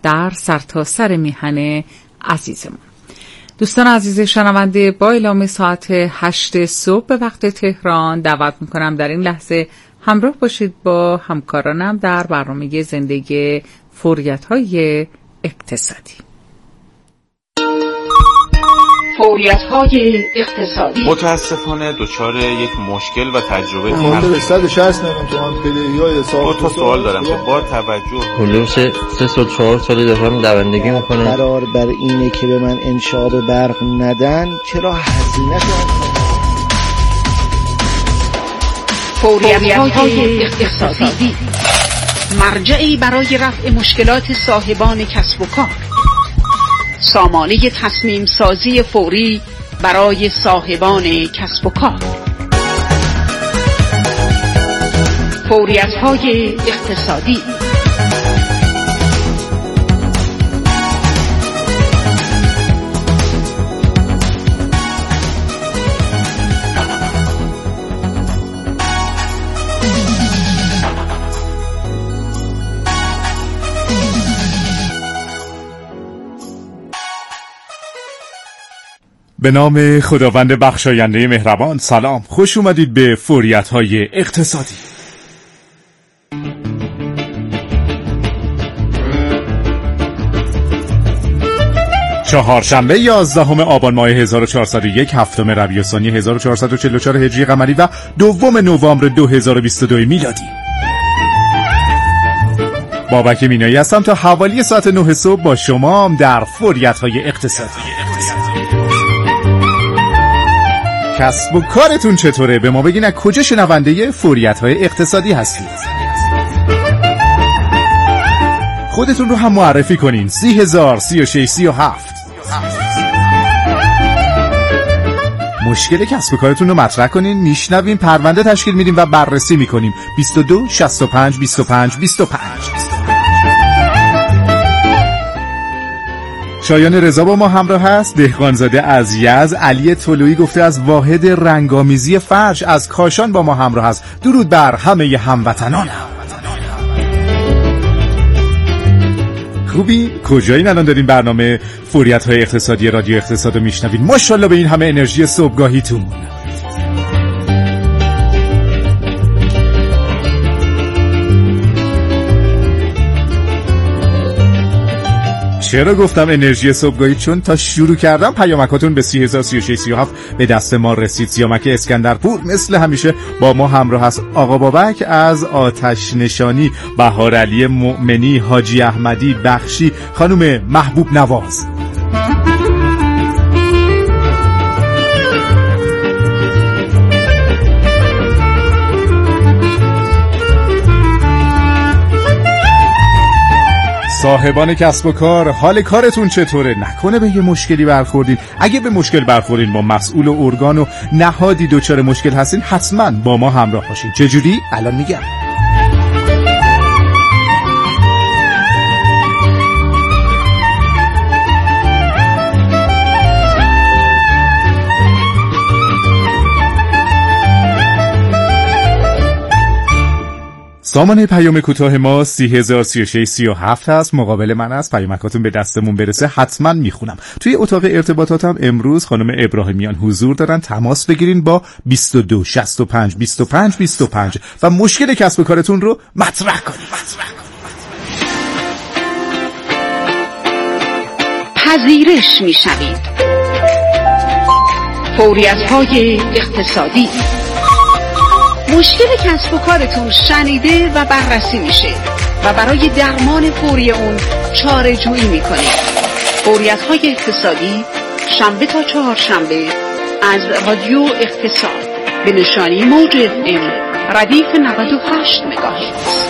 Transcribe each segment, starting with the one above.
در سرتاسر میهن عزیزمون. دوستان عزیز شنونده، با اعلام ساعت 8 صبح به وقت تهران دعوت میکنم در این لحظه همراه باشید با همکارانم در برنامه زندگی فوریت‌های اقتصادی. فوریت‌های اقتصادی. متاسفانه دچار یک مشکل و تجربه به 160 میلیون تومان بدهی‌های حساب. دو تا سوال دارم که با توجه حدود 3 سال 4 سال دارم دوندگی میکنم. قرار بر اینه که به من انشاب برق ندن، چرا هزینه کنم؟ فوریت‌های اقتصادی، مرجعی برای رفع مشکلات صاحبان کسب و کار. سامانه تصمیم سازی فوری برای صاحبان کسب و کار. فوریت‌های اقتصادی. به نام خداوند بخشاینده مهربان. سلام، خوش اومدید به فوریت‌های اقتصادی. چهارشنبه 11 آبان ماه 1401، هفتم ربیع الثانی 1444 هجری قمری و 2 نوامبر 2022 میلادی. بابک مینایی هستم تا حوالی ساعت 9 صبح با شما در فوریت‌های اقتصادی. کسب و کارتون چطوره؟ به ما بگین از کجا شنونده فوریت‌های اقتصادی هستید. خودتون رو هم معرفی کنین. 30,000 36 37. مشکل کسب و کارتون رو مطرح کنین، میشنویم، پرونده تشکیل میدیم و بررسی میکنیم. 22 65 25 25. شایان رضا با ما همراه هست. دهقانزاده از یزد. علی طلویی گفته از واحد رنگامیزی فرش از کاشان با ما همراه هست. درود بر همه هموطنانم. خوبی؟ کجایین الان دارین برنامه فوریت‌های اقتصادی رادیو اقتصاد رو میشنوین؟ ماشاءالله به این همه انرژی صبحگاهیتون. چرا گفتم انرژی صبحگاهی؟ چون تا شروع کردم پیامکاتون به 30,000 36 37 به دست ما رسید. سیامک اسکندرپور مثل همیشه با ما همراه است. آقا بابک از آتش نشانی، بهار علی مؤمنی، حاجی احمدی بخشی، خانم محبوب نواز. صاحبان کسب و کار، حال کارتون چطوره؟ نکنه به یه مشکلی برخوردین؟ اگه به مشکل برخوردین با مسئول و ارگان و نهادی دچار مشکل هستین، حتما با ما همراه باشین. چجوری؟ الان میگم. سامانه پیام کوتاه ما 30,000 36 37 هست. مقابل من است. پیامکاتون به دستمون برسه حتما میخونم. توی اتاق ارتباطاتم امروز خانم ابراهیمیان حضور دارن. تماس بگیرین با 22 65 25 25 و مشکل کسب و کارتون رو مطرح کنید. پذیرش میشوید. فوریت‌های اقتصادی. مشکل کسب و کارتون شنیده و بررسی میشه و برای درمان فوری اون چاره جویی میکنید. فوریت‌های اقتصادی شنبه تا چهارشنبه از رادیو اقتصاد به نشانی موج FM ردیف 98 مگاهرتز.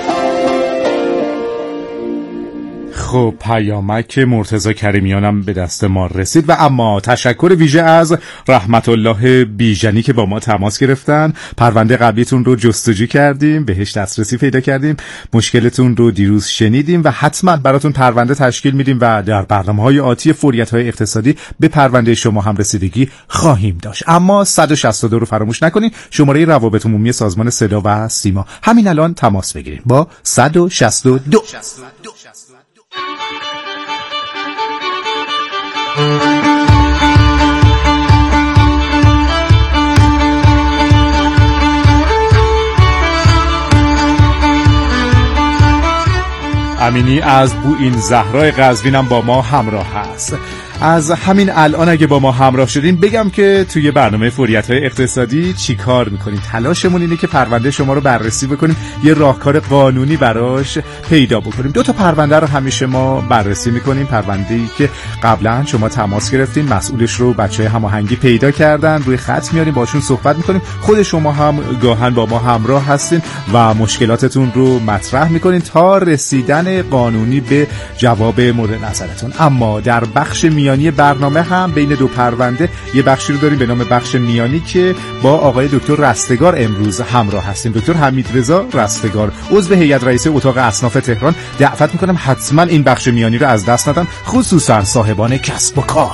خب پیامک مرتضی کریمیانم به دست ما رسید و اما تشکر ویژه از رحمت الله بیژنی که با ما تماس گرفتن. پرونده قبلیتون رو جستجو کردیم، بهش دسترسی پیدا کردیم، مشکلتون رو دیروز شنیدیم و حتما براتون پرونده تشکیل میدیم و در برنامه‌های آتی فوریت‌های اقتصادی به پرونده شما هم رسیدگی خواهیم داشت. اما 162 رو فراموش نکنین، شماره روابط عمومی سازمان صدا و سیما. همین الان تماس بگیرید با 162. امینی از بوئین زهرای قزوینم با ما همراه هست. از همین الان اگه با ما همراه شدین بگم که توی برنامه فوریت‌های اقتصادی چی کار میکنیم. تلاشمون اینه که پرونده شما رو بررسی بکنیم، یه راهکار قانونی براش پیدا بکنیم. 2 تا پرونده رو همیشه ما بررسی میکنیم. پرونده‌ای که قبلا شما تماس گرفتین، مسئولش رو بچه‌های هماهنگی پیدا کردن، روی خط میاریم باشون صحبت میکنیم. خود شما هم گاهن با ما همراه هستین و مشکلاتتون رو مطرح میکنین تا رسیدن قانونی به جواب مورد نظرتون. اما در بخش میانی برنامه هم بین 2 پرونده یه بخشی رو داریم به نام بخش میانی که با آقای دکتر رستگار امروز همراه هستیم. دکتر حمیدرضا رستگار، عضو هیئت رئیسه اتاق اصناف تهران. دعوت میکنم حتما این بخش میانی رو از دست ندن، خصوصا صاحبان کسب و کار.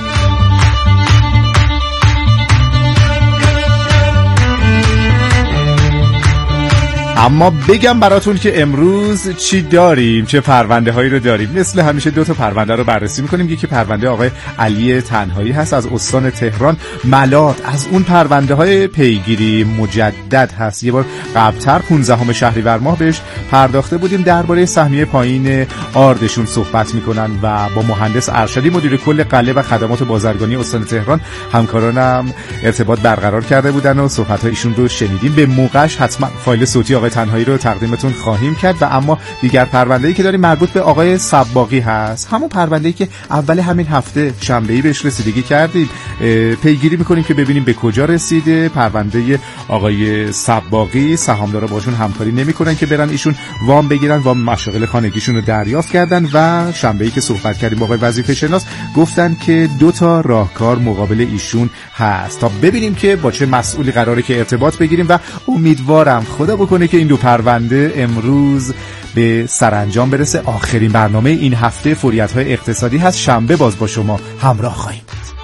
اما بگم براتون که امروز چی داریم، چه پرونده هایی رو داریم. مثل همیشه 2 تا پرونده رو بررسی میکنیم. یکی پرونده آقای علی تنهایی هست از استان تهران ملات. از اون پرونده های پیگیری مجدد هست. یه بار قبلتر 15 شهریور ماه بهش پرداخته بودیم. درباره سهمیه پایین آردشون صحبت میکنن و با مهندس ارشدی مدیر کل قله و خدمات بازرگانی استان تهران همکارانم ارتباط برقرار کرده بودن و صحبت های ایشون رو شنیدیم. به موقعش حتما فایل صوتی آقای تنهایی رو تقدیمتون خواهیم کرد. و اما دیگر پرونده‌ای که داریم مربوط به آقای صباغی هست، همون پرونده‌ای که اول همین هفته شنبه‌ای بهش رسیدگی کردیم. پیگیری می‌کنیم که ببینیم به کجا رسیده. پرونده آقای صباغی سهامدارا باشون همکاری نمی‌کنن که برن ایشون وام بگیرن، وام مشاغل خانگیشون رو دریافت کردن و شنبه‌ای که صحبت کردیم با آقای وظیفه‌شناس گفتن که 2 تا راهکار مقابل ایشون هست تا ببینیم که با چه مسئولی قراره که ارتباط بگیریم و امیدوارم خدا بکنه که این 2 پرونده امروز به سرانجام برسه. آخرین برنامه این هفته فوریت‌های اقتصادی هست. شنبه باز با شما همراه خواهیم.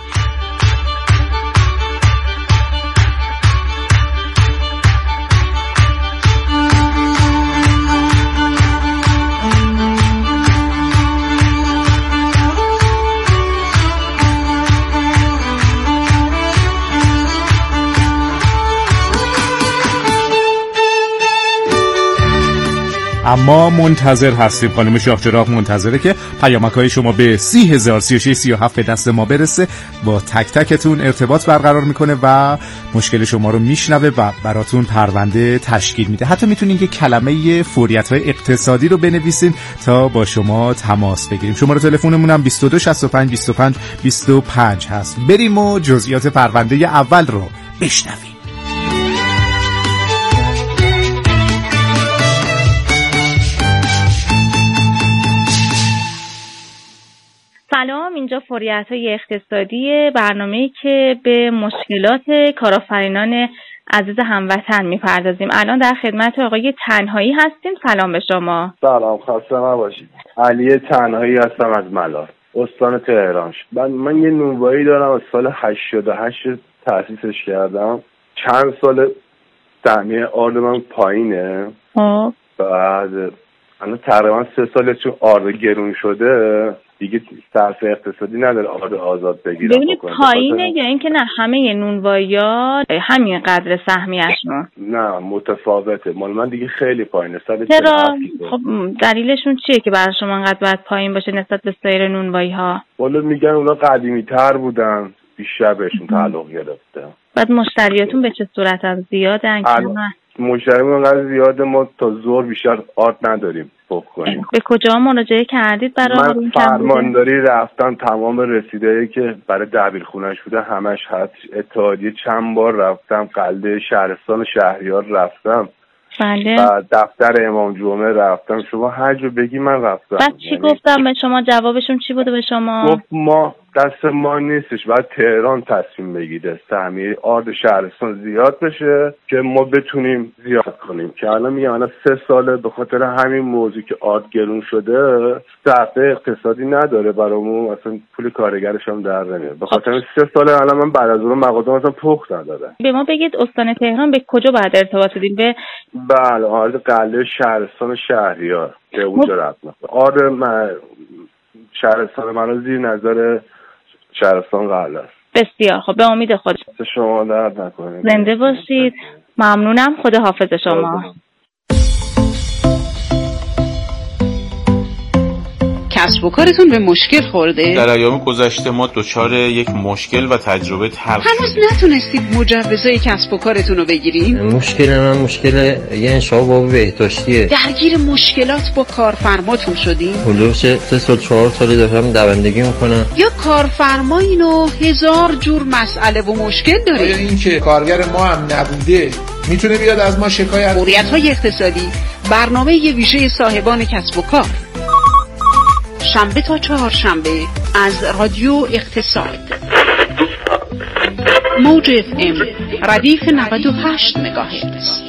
اما منتظر هستیم. خانم شاهچراغ منتظره که پیامک‌های شما به 30,036 به دست ما برسه. با تک تکتون ارتباط برقرار میکنه و مشکل شما رو میشنوه و براتون پرونده تشکیل میده. حتی میتونین که کلمه فوریت‌های اقتصادی رو بنویسین تا با شما تماس بگیریم. شماره تلفنمون هم 22 65 25 25 هست. بریم و جزئیات پرونده اول رو بشنویم. سلام، اینجا فوریت‌های اقتصادی، برنامه‌ای که به مشکلات کارآفرینان عزیز هموطن می‌پردازیم. الان در خدمت آقای تنهایی هستیم. سلام به شما. سلام، خسته نباشید. علی تنهایی هستم از ملات، استان تهران. من یه نونوایی دارم، از سال 88 تأسیسش کردم. چند سال سهمیه آرد من پایینه. بعد الان تقریبا 3 ساله چون آرد گرون شده دیگه صرف اقتصادی نداره آرد آزاد بگیرم. ببینید پایینه یا اینکه نه همه نونوایی‌ها همین قدر سهمیه‌شون؟ نه متفاوته. مال من دیگه خیلی پایینه. چرا؟ خب دلیلشون چیه که برای شما انقدر باید پایین باشه نسبت به سایر نونوایی‌ها؟ والا میگن اونا قدیمی‌تر بودن، بیشتر بهشون تعلق گرفته. بعد مشتریاتون به چه صورت از زیادن که مشتریمون انقدر زیاده ما تا ظهر بیشتر آرد نداریم بکنیم. به کجا مراجعه کردید برای من فرمانداری رفتم، تمام رسیده‌ای که برای دبیرخونه‌اش بوده همش هست. اتحادیه چند بار رفتم، قلعه شهرستان و شهریار رفتم. بله. و دفتر امام جمعه رفتم. شما هر جا بگی من رفتم. بعد چی گفتم به شما؟ جوابشون چی بوده به شما؟ گفت ما دست ما نیستش، باید تهران تصمیم بگیره سهمیه آرد شهرستان زیاد بشه که ما بتونیم زیاد کنیم. که الان میگم الان 3 ساله به خاطر همین موضوع که آرد گرون شده صرفه اقتصادی نداره برامون، اصلا پول کارگرش هم در نمیاد. به خاطر 3 ساله الان من بعد از اون مغازه‌ام اصلا پخت نداره. به ما بگید استان تهران به کجا باید ارتباط بدیم؟ به بله آرد قلعه شهرستان شهریار که اونجا رد می‌کنه. آرد شهرستان من زیر نظر شهرستان قلعه است. بسیار خب، به امید خدا. شما درد نکنید. زنده باشید. ممنونم. خدا حافظ شما. کسب و کارتون به مشکل خورده؟ در ایام گذشته ما دچار یک مشکل و تجربه تلخ هنوز نتونستید مجوزهای کسب و کارتون رو بگیرید؟ مشکل من مشکل یه انشاء بابی بهداشتیه. درگیر مشکلات با کارفرماتون شدین؟ حدود 3 سال 4 سالی دارم دوندگی میکنم. یا کارفرمایین و هزار جور مسئله و مشکل داره؟ آیا این که کارگر ما هم نبوده میتونه بیاد از ما شکایت؟ موریدهای اقتصادی، برنامه یه ویژه صاحبان کسب و کار، شنبه تا چهارشنبه از رادیو اقتصاد، موج FM ردیف 98 مگاهرتز.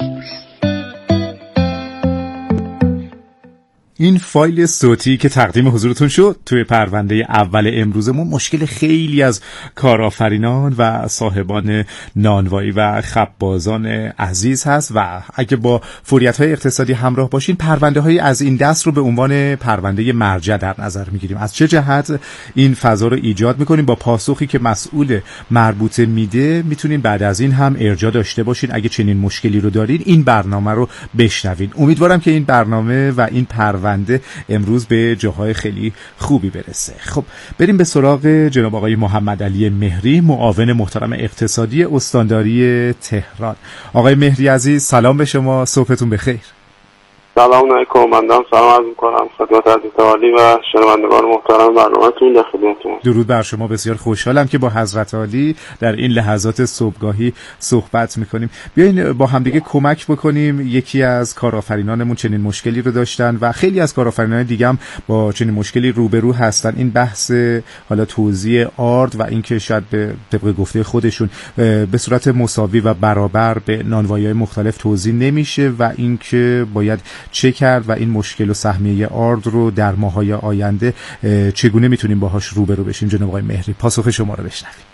این فایل صوتی که تقدیم حضورتون شد توی پرونده اول امروزمون مشکل خیلی از کارآفرینان و صاحبان نانوایی و خبازان عزیز هست و اگه با فوریت‌های اقتصادی همراه باشین پرونده‌های از این دست رو به عنوان پرونده مرجع در نظر می‌گیریم. از چه جهت این فضا رو ایجاد می‌کنیم؟ با پاسخی که مسئول مربوطه میده میتونین بعد از این هم ارجاع داشته باشین. اگه چنین مشکلی رو دارین این برنامه رو بشنوین. امیدوارم که این برنامه و این پرونده امروز به جاهای خیلی خوبی برسه. خب بریم به سراغ جناب آقای محمد علی مهری، معاون محترم اقتصادی استانداری تهران. آقای مهری عزیز سلام به شما، صبحتون بخیر. سلام علیکم. بنده سلام عرض می‌کنم خدمت عزیز عالی و شنوندگان محترم برنامه‌تون. در خدمتتون. درود بر شما. بسیار خوشحالم که با حضرت عالی در این لحظات صبحگاهی صحبت می‌کنیم. بیاین با همدیگه کمک بکنیم. یکی از کارآفرینانمون چنین مشکلی رو داشتن و خیلی از کارآفرینان دیگه هم با چنین مشکلی روبرو هستن. این بحث حالا توزیع آرد و اینکه شاید به طبق گفته خودشون به صورت مساوی و برابر به نانوایی‌های مختلف توزیع نمیشه و اینکه باید چه کرد و این مشکل و سهمیه آرد رو در ماه‌های آینده چگونه میتونیم باهاش روبرو بشیم. جناب آقای مهری پاسخ شما رو بشنویم.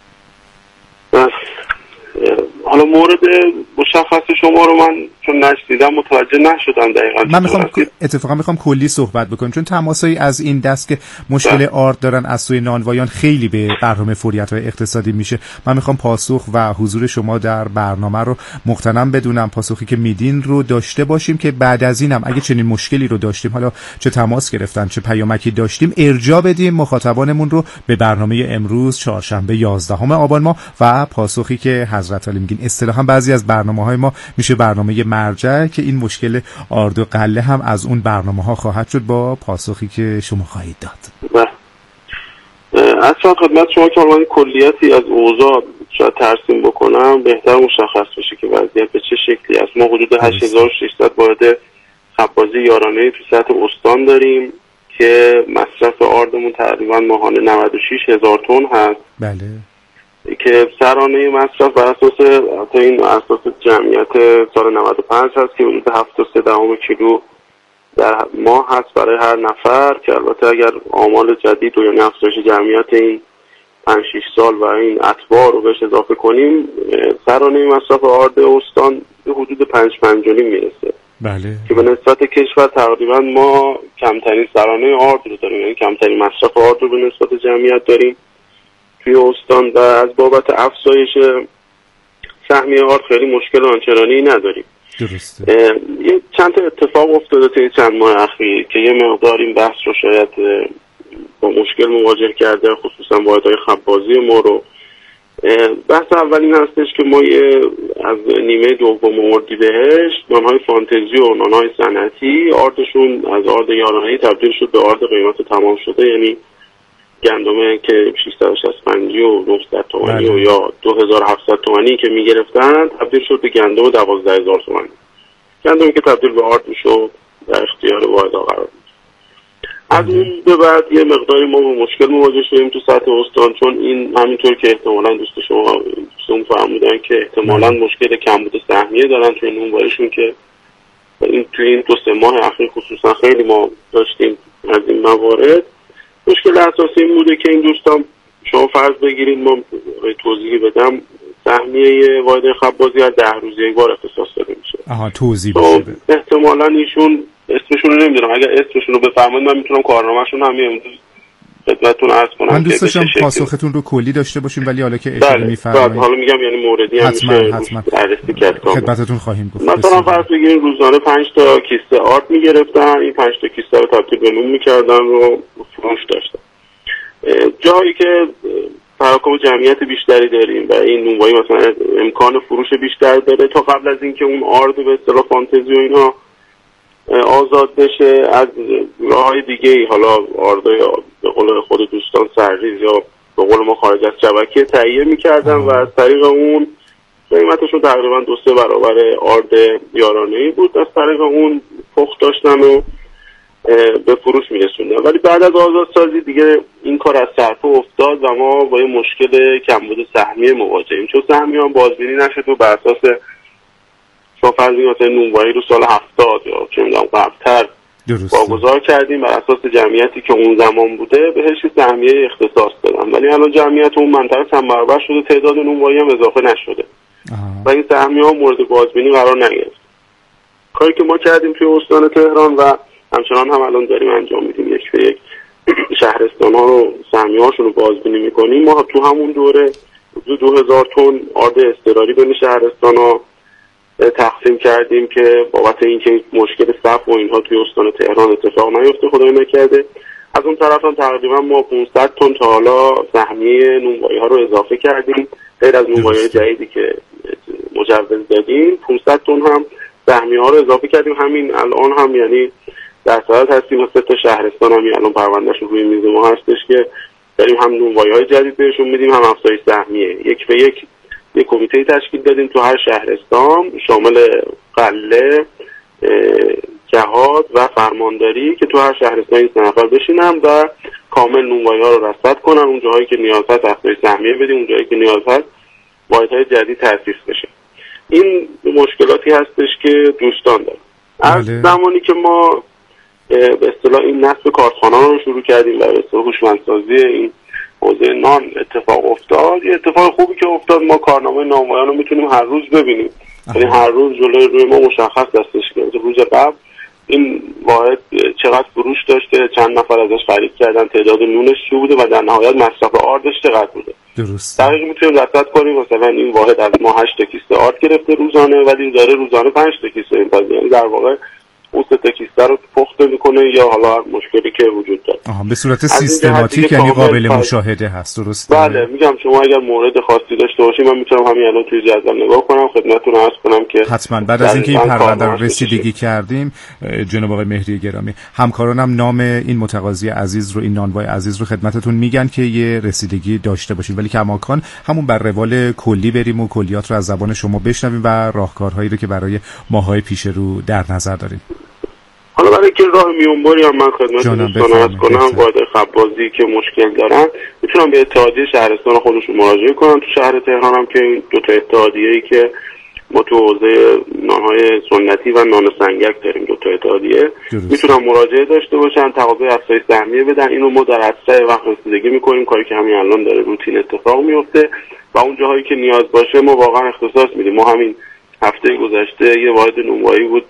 حالا مورد مشخص شما رو من چون نشنیدم متوجه نشدم دقیقاً. من میخوام کلی صحبت بکنم چون تماسایی از این دست که مشکل آرد دارن از سوی نانوایان خیلی به برنامه فوریت‌های اقتصادی میشه. من میخوام پاسخ و حضور شما در برنامه رو مقتنم بدونم، پاسخی که میدین رو داشته باشیم که بعد از اینم اگه چنین مشکلی رو داشتیم، حالا چه تماس گرفتن چه پیامکی داشتیم، ارجاع بدیم مخاطبانمون رو به برنامه امروز چهارشنبه 11 آبان ماه و پاسخی که حضرت علی میگین. اصطلاحاً بعضی از برنامه‌های ما میشه برنامه مرجع که این مشکل آرد و قله هم از اون برنامه‌ها خواهد شد با پاسخی که شما خواهید داد. اصلا خدمت شما که من کلیتی از اوضاع شاید ترسیم بکنم بهتر مشخص بشه که وضعیت به چه شکلی است. ما حدود 8600 وارد خبازی یارانه تو سطح استان داریم که مصرف آردمون تقریبا ماهانه 96000 تن هست. بله. که سرانه مصرف بر اساس جمعیت سال 95 هست که حدود 7.3 کیلو در ماه هست برای هر نفر، که البته اگر آمار جدید و یعنی افزایش جمعیت این 5-6 سال و این اتباع رو بهش اضافه کنیم سرانه مصرف آرد استان به حدود 5.5 میرسه. بله. که به نسبت کشور تقریبا ما کمترین سرانه آرد رو داریم، یعنی کمترین مصرف آرد رو به نسبت جمعیت داریم توی استان و از بابت افزایش سهمیه آرد خیلی مشکل آنچنانی نداریم. درسته. یه چند تا اتفاق افتاده توی چند ماه اخیر که یه مقدار این بحث رو شاید با مشکل مواجه کرده، خصوصا واحدهای خبازی ما رو. بحث اول این هستش که ما از نیمه دوم اردیبهشت نانهای فانتزی و نانهای صنعتی آردشون از آرد یارانه‌ای تبدیل شد به آرد قیمت تمام شده، یعنی گندمه که 665 و 900 تومانی و یا 2700 تومانی که میگرفتن تبدیل شد به گندم 12000 تومانی. گندمی که تبدیل به آرد میشد در اختیار واحدها قرار بود. از اون به بعد یه مقداری ما با مشکل مواجه شدیم تو سطح استان، چون این همینطور که احتمالاً دوستان فرمودن که احتمالاً مشکل کمبود سهمیه دارن توی نونواییشون، که توی این 2-3 ماه اخیر خصوصا خیلی ما داشتیم از این موارد. مشکل اساسی این بوده که این دوستان، شما فرض بگیرید ما توضیحی بدم، سهمیه واحد خبازی از 10 روز یک بار اختصاص داده میشه. توضیح بده. احتمالاً ایشون اسمشون رو نمیدونم، اگر اسمشون رو بفرمایید من میتونم کارنامه‌شون هم امروز خدمتتون عرض کنم. من دوست داشتم پاسختون رو کلی داشته باشیم، ولی حالا که اشاره می‌فرمایید حالا میگم یعنی موردی حتما خدمتتون خواهیم گفت. مثلا فرض بگیرید روزانه 5 تا کیسه آرد میگرفتن، این 5 تا کیسه رو تبدیل به نون میکردن و فروش داشتن. جایی که تراکم جمعیت بیشتری داریم و این نونوایی مثلا امکان فروش بیشتر داره، تا قبل از اینکه اون آرد به اصطلاح فانتزی و اینا آزاد بشه، از راههای دیگه حالا آردای به قول خود دوستان سرریز یا به قول ما خارج از شبکه تهیه میکردن و از طریق اون قیمتشون تقریبا 2-3 برابر آرد یارانه‌ای بود، از طریق اون پخت داشتن و به فروش میرسوندن. ولی بعد از آزادسازی دیگه این کار از صرفه افتاد و ما با یه مشکل کمبود سهمیه مواجهیم، چون سهمیه هم بازبینی نشد و بر اساس فرضی مثلا نونوایی رو سال 70 یا چه میدونم قبل‌تر واگذار کردیم، بر اساس جمعیتی که اون زمان بوده بهش سهمیه اختصاص دادن، ولی الان جمعیت اون منطقه چند برابر شده، تعداد نونوایی هم اضافه نشده و این سهمیه ها مورد بازبینی قرار نگرفت. کاری که ما کردیم توی استان تهران و همچنان هم الان داریم انجام میدیم، یک به یک شهرستان ها رو سهمیه هاشون رو بازبینی میکنیم. ما تو همون دوره 2000 تن آرد اضطراری بین شهرستان ها تقسیم کردیم که بابت اینکه مشکل صف و اینها توی استان تهران اتفاق نیفته خدای نکرده. از اون طرف هم تقریبا ما 500 تن تا حالا سهمیه نونوایی ها رو اضافه کردیم، غیر از نونوایی جدیدی که مجوز دادیم 500 تن هم سهمیه ها رو اضافه کردیم. همین الان هم یعنی در صورت هستیم و 3 تا شهرستان هم الان پروندهشون روی میز ما هستش که داریم هم نونوایی های جدید بهشون میدیم، هم افزایش سهمیه. یک به یک یک کمیته تشکیل دادیم تو هر شهرستان شامل قله، جهاد و فرمانداری که تو هر شهرستان این 3 نفر بشینن و کامل نونوایی ها رو رصد کنن، اون جاهایی که نیاز هست افزایش سهمیه بدیم، اون جاهایی که نیاز هست واحدهای جدید تأسیس بشه. این مشکلاتی هستش که دوستان دارن. از زمانی که ما به اصطلاح این نصب کارخانه‌ها رو شروع کردیم و به اصطلاح هوشمندسازی این حوزه نان اتفاق افتاد، یه اتفاق خوبی که افتاد، ما کارنامه نانوایان رو میتونیم هر روز ببینیم، یعنی هر روز جلوی روی ما مشخص هستش که روز قبل این واحد چقدر فروش داشته، چند نفر ازش خرید کردن، تعداد نونش چی بوده و در نهایت مصرف آردش چقدر بوده. درست. دقیق میتونیم رصد کنیم مثلا این واحد از ما 8 تا کیسه آرد گرفته روزانه، ولی داره روزانه 5 تا کیسه میپزه، یعنی در واقع اون 3 تا کیسه رو پخت میکنه یا حالا مشکلی که وجود داره. به صورت سیستماتیک یعنی قابل مشاهده هست. درست. بله میگم شما اگر مورد خاصی داشته باشید من میتونم همین الان توی جدول نگاه کنم خدمتتون عرض کنم که حتما بعد از اینکه این پرونده رو رسیدگی کردیم جناب آقای مهری گرامی، همکارانم نام این متقاضی عزیز رو، این نانوای عزیز رو خدمتتون میگن که یه رسیدگی داشته باشید، ولی کماکان همون بر روال کلی بریم و کلیات رو از زبان شما بشنویم و راهکارهایی رو که برای ماهای پیش رو در نظر داریم. حالا برای که راه میونبری هم من خدمت دوستان عرض کنم، واحد خبازی که مشکل دارن میتونم به اتحادیه شهرستان خودشون مراجعه کنن. تو شهر تهران هم که این 2 تا اتحادیه‌ای که ما تو حوزه نانهای سنتی و نان سنگک داریم، 2 تا اتحادیه میتونن مراجعه داشته باشن، تقاضای افزایش سهمیه بدن. اینو ما در اسرع وقت رسیدگی میکنیم، کاری که همین الان داره روتین اتفاق میفته و اون جاهایی که نیاز باشه ما واقعا اختصاص میدیم. ما همین هفته گذشته یه واحد نونوایی بود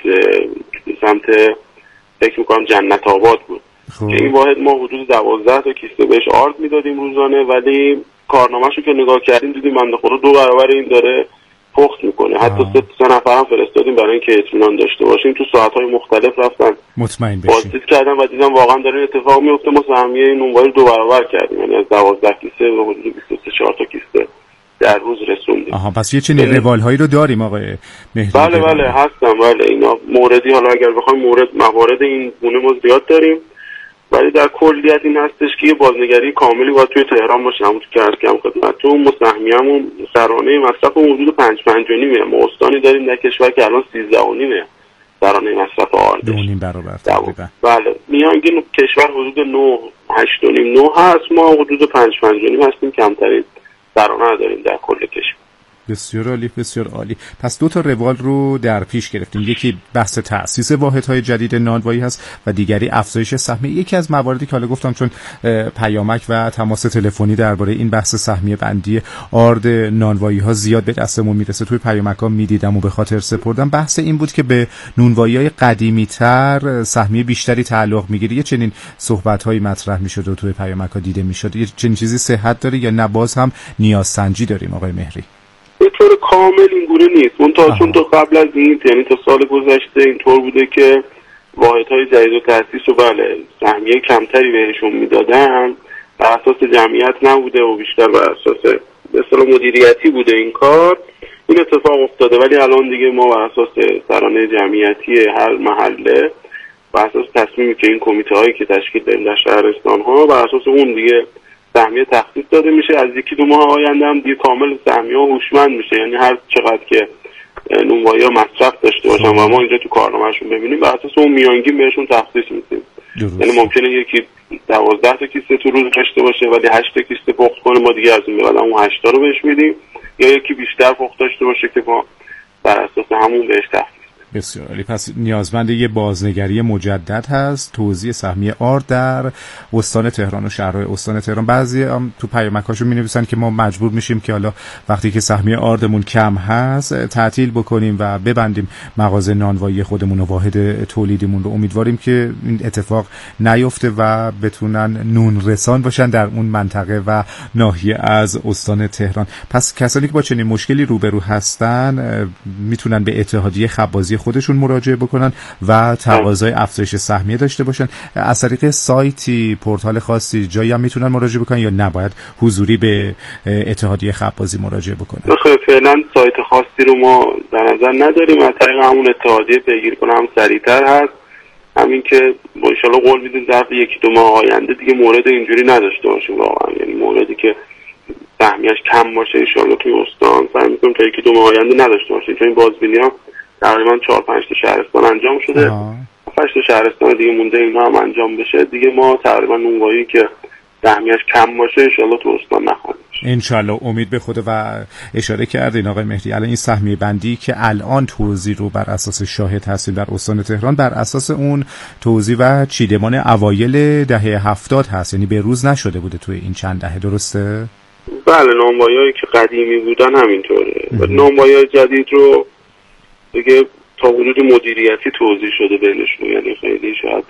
سمت فکر میکنم جنت آباد بود که این واحد ما حدود 12 تا کیسه بهش آرد میدادیم روزانه، ولی کارنامه‌شو که نگاه کردیم دیدیم بنده خدا 2 برابر این داره پخت میکنه. حتی 3 نفر هم فرستادیم برای اینکه اطمینان داشته باشیم، تو ساعت‌های مختلف رفتن مطمئن بشیم، بازدید کردن و دیدم واقعا داره اتفاق میفته. ما سهمیه نونوایی رو 2 برابر کردیم، یعنی از 12 کیسه به حدود 23-24 تا کیسه در روز رسوندیم. پس یه چنین روال‌هایی رو داریم آقای مهدی؟ بله هستم. بله اینا موردی، حالا اگر بخوایم موارد این گونه ما زیاد داریم، ولی در کلیت این هستش که یه بازنگری کاملی باید توی تهران باشه. همون که عرض کردم خدمتتون، ما سهمیه‌مون سرانه مصرف حدود 5.5 ما استانی داریم در کشور که الان 13.5 درانه مصرف آردش 2.5 برابر تقریبا. بله میانگین کشور حدود 8.5 هست، ما حدود 5.5 هستیم، کمترین درآمد داریم در کل کشور. بسیار عالی، بسیار عالی. پس 2 تا روال رو در پیش گرفتیم، یکی بحث تأسیس واحدهای جدید نانوایی هست و دیگری افزایش سهمیه. یکی از مواردی که حالا گفتم چون پیامک و تماس تلفنی درباره این بحث سهمیه بندی آرد نانوایی ها زیاد به دستمون میرسه، توی پیامک ها میدیدم و به خاطر سپردم، بحث این بود که به نانوایی های قدیمی تر سهمیه بیشتری تعلق میگیره. یه چنین صحبت هایی مطرح میشد و توی پیامک ها دیده میشد. یه چنین چیزی صحت داره یا نه؟ باز هم نیاز سنجی داریم آقای مهری؟ به طور کامل اینگونه نیست. اون چون تا قبل از این، یعنی تا سال گذشته اینطور بوده که واحدهای جدید و تأسیس رو بله سهمیه کمتری بهشون میدادن، بر اساس جمعیت نبوده و بیشتر بر اساس به اصطلاح مدیریتی بوده این کار. این اتفاق افتاده، ولی الان دیگه ما بر اساس ترانه جمعیتی هر محله، بر اساس تصمیمی که این کمیته هایی که تشکیل دادیم در شهرستان ها، بر اساس اون دیگه سهمیه تخصیص داده میشه. از 1-2 ماه آینده هم دیگه کامل سهمیه ها هوشمند میشه، یعنی هر چقدر که نونوایی ها مصرف داشته باشن و ما اینجا تو کارنامه‌شون ببینیم، بر اساس اون میانگین بهشون تخصیص میدیم. یعنی ممکنه یکی 12 تا کیسه تو روز داشته باشه ولی 8 تا کیسه پخت کنه، ما دیگه از این به بعد اون 8 تا رو بهش میدیم، یا یکی بیشتر پخت داشته باشه که ما بر اساس همون بهش تخصیص. بسیار عالی. پس نیازمند یه بازنگری مجدد هست، توزیع سهمیه آرد در استان تهران و شهرهای استان تهران. بعضی هم تو پیامک‌هاشون می‌نویسن که ما مجبور میشیم که حالا وقتی که سهمیه آردمون کم هست تعطیل بکنیم و ببندیم مغازه نانوایی خودمون و واحد تولیدیمون رو. امیدواریم که این اتفاق نیفته و بتونن نون رسان باشن در اون منطقه و ناحیه از استان تهران. پس کسانی که با چنین مشکلی روبرو هستن میتونن به اتحادیه خبازی خودشون مراجعه بکنن و تقاضای افزایش سهمیه داشته باشن. از طریق سایتی، پورتال خاصی جایی هم میتونن مراجعه بکنن یا نباید حضوری به اتحادیه خبازی مراجعه بکنن؟ فعلا سایت خاصی رو ما در نظر نداریم، از طریق همون اتحادیه پیگیری کنه هم سریعتر هست. همین که با ان شاءالله قول میدیم ظرف 1-2 ماه آینده دیگه مورد اینجوری نداشته باشیم، واقعا یعنی موردی که سهمیه‌اش کم باشه ان شاءالله توی استان سعی می‌کنیم تا 1-2 ماه آینده نداشته باشیم، چون این بازبینی‌ها تقریبا 4-5 تا شهرستان انجام شده، 5 تا شهرستان دیگه مونده اینا هم انجام بشه دیگه. ما تقریبا نونوایی که سهمیه‌اش کم باشه ان شاءالله تو استان نخواهیم. ان شاءالله، امید به خدا. و اشاره کردین آقای مهدی الان این سهمیه بندی که الان توزیع رو بر اساس شاهد هستیم در استان تهران، بر اساس اون توزیع و چیدمان اوایل دهه 70 هست، یعنی به روز نشده بوده توی این چند دهه، درسته؟ بله، نانوایی‌هایی که قدیمی بودن همینطوره. نانوایی جدید رو دیگه تا حدود مدیریتی توزیع شده بینشون، یعنی خیلی شاید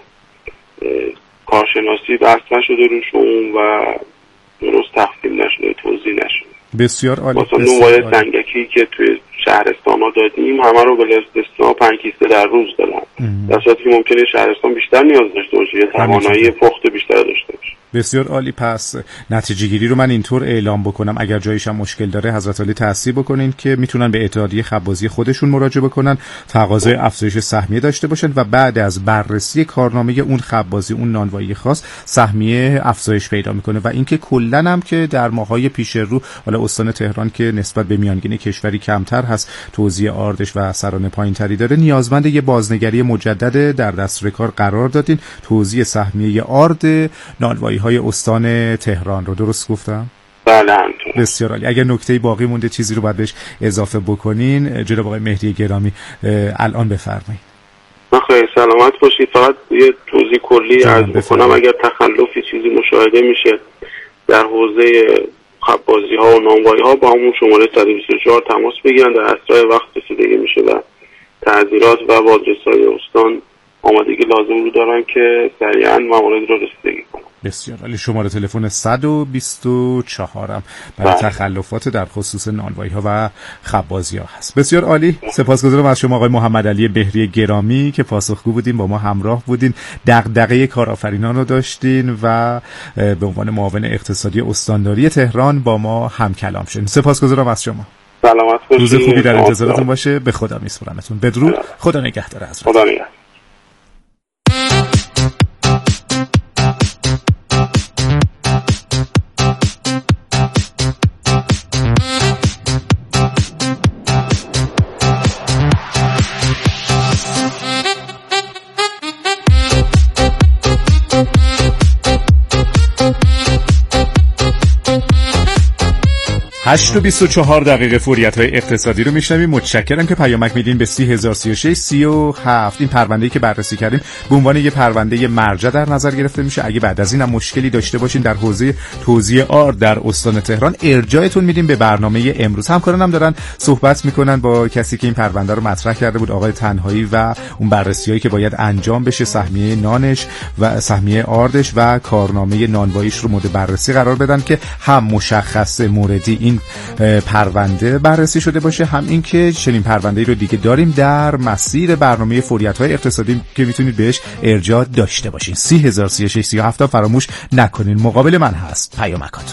کارشناسی بحث نشده روشون و درست تقسیم نشده، توزیع نشده. بسیار عالی. مثلا نونوایی سنگکی که توی شهرستان ها دادیم همه رو به استثنا 5 کیسه در روز دادن، در صورتی که ممکنه شهرستان بیشتر نیاز داشته باشه یا توانایی پخت بیشتر داشته باشه. بسیار عالی. پس نتیجه گیری رو من اینطور اعلام بکنم، اگر جایش هم مشکل داره حضرت عالی تصحیح بکنین که میتونن به اتحادیه خبازی خودشون مراجعه بکنن، تقاضای افزایش سهمیه داشته باشن و بعد از بررسی کارنامه اون خبازی، اون نانوایی خاص، سهمیه افزایش پیدا میکنه. و اینکه کلا هم که در ماهای پیش رو، حالا استان تهران که نسبت به میانگین کشوری کمتر هست، توزیع آردش و سرانه پایینتری داره، نیازمند یه بازنگری مجدد در دستور کار قرار دادین، توزیع سهمیه آرد نانوایی های استان تهران رو. درست گفتم؟ بله. بسیار عالی. اگر نکته باقی مونده چیزی رو باید بهش اضافه بکنین جناب آقای مهدی گرامی الان بفرمایید. خیلی سلامت باشید. فقط یه توضیح کلی عرض بکنم، اگر تخلفی چیزی مشاهده میشه در حوزه خبازی ها و نانوایی ها با همون شماره 124 تماس بگیرن، در اسرع وقت رسیدگی میشه و تعذیرات و بازرسای استان آمادگی لازم رو دارن که سریعا موارد رو رسیدگی کنن. بسیار عالی. شماره تلفن 124 هم برای تخلفات در خصوص نانوایی ها و خبازی ها هست. بسیار عالی. سپاسگزارم از شما آقای محمد علی بهری گرامی که پاسخگو بودین، با ما همراه بودین، دغدغه کارآفرینان رو داشتین و به عنوان معاون اقتصادی استانداری تهران با ما هم کلام شدین. سپاسگزارم از شما. سلامت باشید. روز خوبی در انتظارتون باشه. به خدا میسپارمتون. بدرود. خدا نگهدار حضرت. خدا نگهدار. 8:24 فوریت‌های اقتصادی رو میشنویم. متشکرم که پیامک میدین به 30036 37. این پرونده‌ای که بررسی کردیم به عنوان یه پرونده مرجع در نظر گرفته میشه. اگه بعد از این هم مشکلی داشته باشین در حوزه توزیع آرد در استان تهران، ارجاعتون میدیم به برنامه امروز. همکارانم دارن صحبت میکنن با کسی که این پرونده رو مطرح کرده بود، آقای تنهایی، و اون بررسی‌هایی که باید انجام بشه، سهمیه نانش و سهمیه آردش و کارنامه نانواییش رو مورد بررسی قرار بدن که هم مشخص موردی این پرونده بررسی شده باشه، هم این که چنین پرونده‌ای رو دیگه داریم در مسیر برنامه فوریت‌های اقتصادی که میتونید بهش ارجاع داشته باشین. 30036 37 فراموش نکنین. مقابل من هست پیامکات.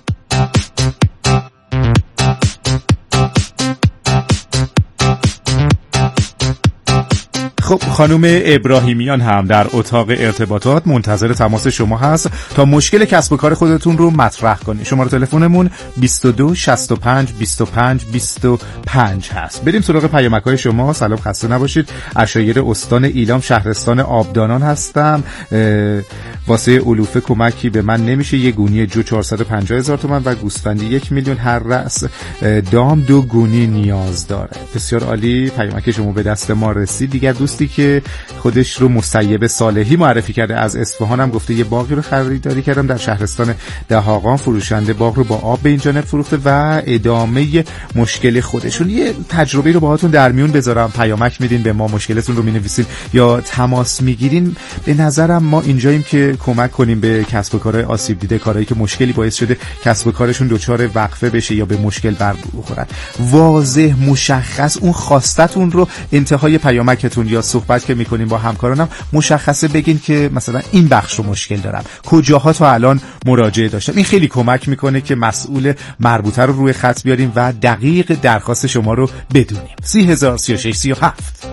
خب خانم ابراهیمیان هم در اتاق ارتباطات منتظر تماس شما هست تا مشکل کسب و کار خودتون رو مطرح کنید. شماره تلفنمون 22 65 25 25 هست. بریم سراغ پیامک‌های شما. سلام، خسته نباشید. عشایر استان ایلام شهرستان آبدانان هستم. واسه علوفه کمکی به من نمیشه. یه گونی جو 450,000 تومان و گوسفندی 1 میلیون هر رأس دام 2 گونی نیاز داره. بسیار عالی. پیامک شما به دست ما رسید. دیگر دوستی که خودش رو مسیب صالحی معرفی کرده از اصفهان هم گفته یه باغی رو خریداری کردم در شهرستان دهاقان. فروشنده باغ رو با آب به این جانب فروخته و ادامه مشکل خودشون. یه تجربه رو باهاتون در میون بذارم. پیامک میدین به ما، مشکلتون رو مینویسین یا تماس میگیرین. به نظرم ما اینجاییم که کمک کنیم به کسب و کارهای آسیب دیده، کارهایی که مشکلی باعث شده کسب و کارشون دچار وقفه بشه یا به مشکل بر بخورن. واضح مشخص اون خواستتون رو انتهای پیامکتون یا صحبت که میکنیم با همکارانم مشخصه بگین که مثلا این بخش رو مشکل دارم، کجاها تا الان مراجعه داشتم. این خیلی کمک میکنه که مسئول مربوطه رو روی خط بیاریم و دقیق درخواست شما رو بدونیم. 30036 37.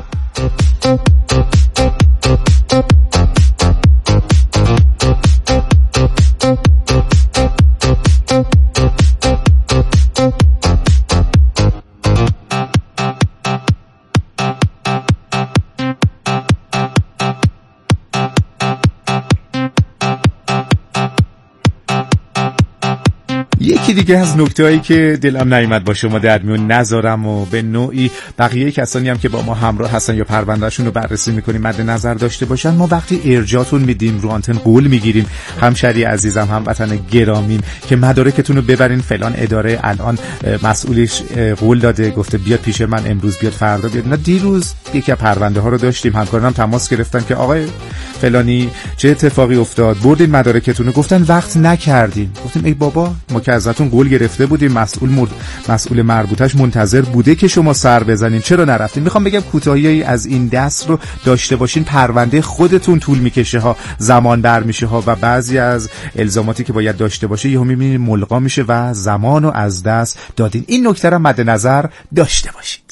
یکی دیگه از نکته‌هایی که دلم نیامد با شما در میون نذارم و به نوعی بقیه کسانی هم که با ما همراه هستن یا پروندهشون رو بررسی میکنیم مد نظر داشته باشن، ما وقتی ارجاعتون میدیم رو آنتن قول میگیریم، همشهری عزیزم، هم وطن گرامین، که مدارکتون رو ببرین فلان اداره الان مسئولش قول داده، گفته بیاد پیش من امروز، بیاد فردا بیاد. نه دیروز یکی از پرونده ها رو داشتیم، همکارانم تماس گرفتن که آقای فلانی چه اتفاقی افتاد، بردین مدارکتون رو، گفتن وقت نکردین. گفتیم ای بابا، ما که ازتون قول گرفته بودیم، مسئول مربوطش منتظر بوده که شما سر بزنین، چرا نرفتین؟ میخوام بگم کوتاهی از این دست رو داشته باشین، پرونده خودتون طول میکشه ها، زمان بر میشه ها و بعضی از الزاماتی که باید داشته باشه یهو میبینین ملغا میشه و زمانو از دست دادین. این نکته رو مد نظر داشته باشید.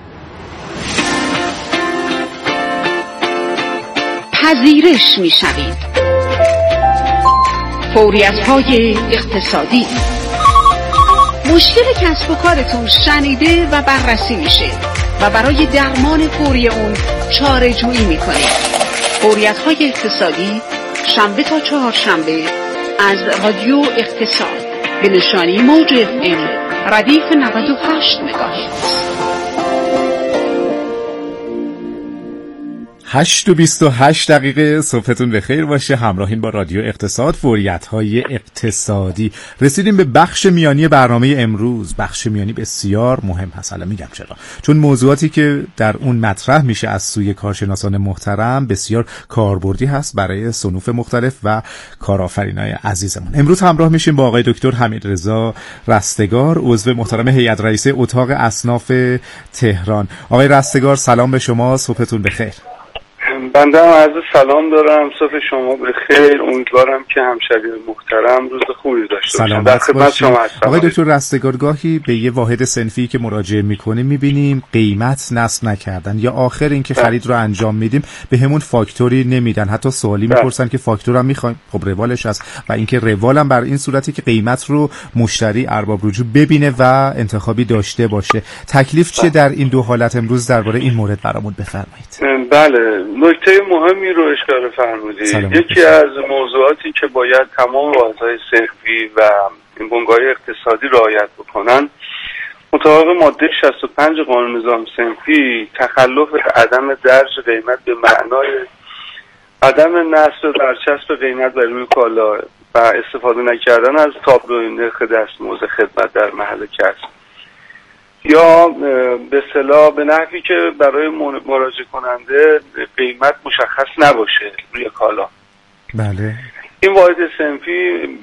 پذیرش میشوید. فوریت‌های اقتصادی. مشکل کسب و کارتون شنیده و بررسی میشه و برای درمان فوری اون چاره جویی میکنید. فوریت‌های اقتصادی شنبه تا چهارشنبه از رادیو اقتصاد به نشانی موج FM ردیف 98 مگاهرتز. 8:28 صبحتون بخیر باشه. همراهین با رادیو اقتصاد، فوریت‌های اقتصادی. رسیدیم به بخش میانی برنامه امروز. بخش میانی بسیار مهم هست. الان میگم چرا. چون موضوعاتی که در اون مطرح میشه از سوی کارشناسان محترم بسیار کاربردی هست برای صنوف مختلف و کارآفرینای عزیزمون. امروز همراه میشیم با آقای دکتر حمیدرضا رستگار، عضو محترم هیئت رئیسه اتاق اصناف تهران. آقای رستگار سلام به شما، صبحتون بخیر. بنده هم عرض سلام دارم، صبح شما بخیر. امیدوارم که همشهری محترم روز خوبی داشته باشن. در خدمت شما هستم. آقای دکتر رستگار، گاهی به یه واحد صنفی که مراجعه میکنیم میبینیم قیمت نصب نکردن یا آخر این که خرید رو انجام میدیم به همون فاکتوری نمیدن، حتی سوالی میپرسن که فاکتور هم میخوایم، خب روالش هست، و اینکه روال هم بر این صورتی که قیمت رو مشتری ارباب رجوع ببینه و انتخابی داشته باشه. تکلیف چیه در این دو حالت؟ امروز درباره این مورد برامون بفرمایید. بله، نکته مهمی رو اشاره فرمودید. یکی از موضوعاتی که باید تمام واحدهای صنفی و این بنگاه‌های اقتصادی رعایت بکنن، مطابق ماده 65 قانون نظام صنفی تخلف عدم درج قیمت به معنای عدم نصب برچسب قیمت بر روی کالا و استفاده نکردن از تابلو نرخ دستمزد خدمت در محل کسب یا به اصطلاح به نحوی که برای مراجعه کننده قیمت مشخص نباشه روی کالا. بله. این واحد صنفی